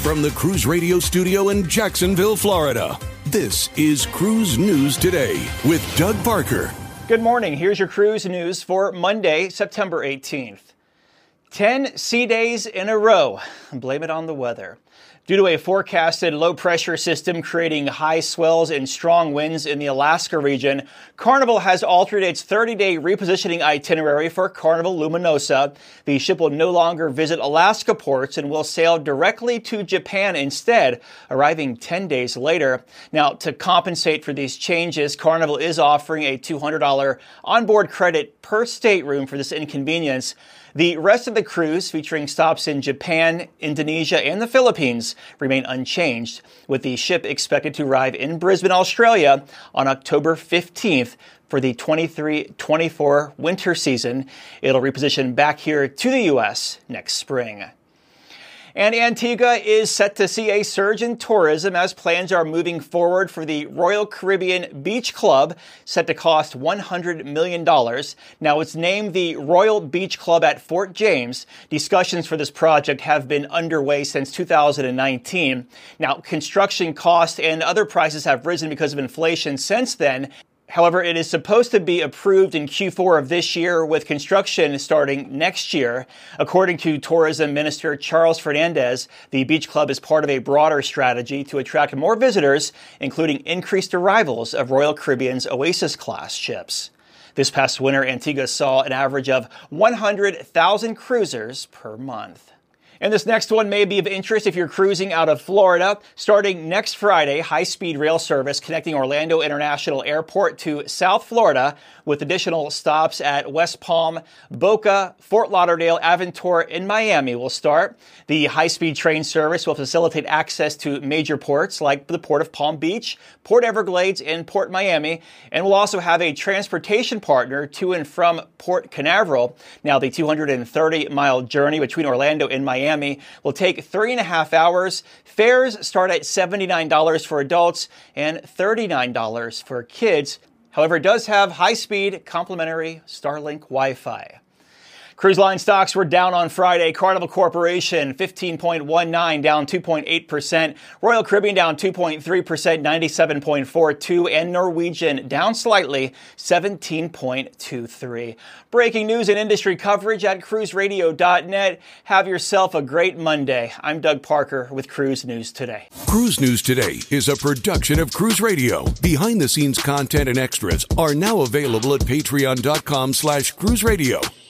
From the Cruise Radio studio in Jacksonville, Florida, this is Cruise News Today with Doug Parker. Good morning. Here's your cruise news for Monday, September 18th. 10 sea days in a row. Blame it on the weather. Due to a forecasted low-pressure system creating high swells and strong winds in the Alaska region, Carnival has altered its 30-day repositioning itinerary for Carnival Luminosa. The ship will no longer visit Alaska ports and will sail directly to Japan instead, arriving 10 days later. Now, to compensate for these changes, Carnival is offering a $200 onboard credit per stateroom for this inconvenience. The rest of the cruise, featuring stops in Japan, Indonesia, and the Philippines, remain unchanged, with the ship expected to arrive in Brisbane, Australia on October 15th for the 23-24 winter season. It'll reposition back here to the U.S. next spring. And Antigua is set to see a surge in tourism as plans are moving forward for the Royal Caribbean Beach Club, set to cost $100 million. Now, it's named the Royal Beach Club at Fort James. Discussions for this project have been underway since 2019. Now, construction costs and other prices have risen because of inflation since then. However, it is supposed to be approved in Q4 of this year, with construction starting next year. According to Tourism Minister Charles Fernandez, the beach club is part of a broader strategy to attract more visitors, including increased arrivals of Royal Caribbean's Oasis-class ships. This past winter, Antigua saw an average of 100,000 cruisers per month. And this next one may be of interest if you're cruising out of Florida. Starting next Friday, high-speed rail service connecting Orlando International Airport to South Florida, with additional stops at West Palm, Boca, Fort Lauderdale, Aventura, and Miami will start. The high-speed train service will facilitate access to major ports like the Port of Palm Beach, Port Everglades, and Port Miami, and will also have a transportation partner to and from Port Canaveral. Now, the 230-mile journey between Orlando and Miami will take 3.5 hours. Fares start at $79 for adults and $39 for kids. However, it does have high-speed, complimentary Starlink Wi-Fi. Cruise line stocks were down on Friday. Carnival Corporation, 15.19, down 2.8%. Royal Caribbean down 2.3%, 97.42. And Norwegian down slightly, 17.23. Breaking news and industry coverage at cruiseradio.net. Have yourself a great Monday. I'm Doug Parker with Cruise News Today. Cruise News Today is a production of Cruise Radio. Behind-the-scenes content and extras are now available at patreon.com/cruiseradio.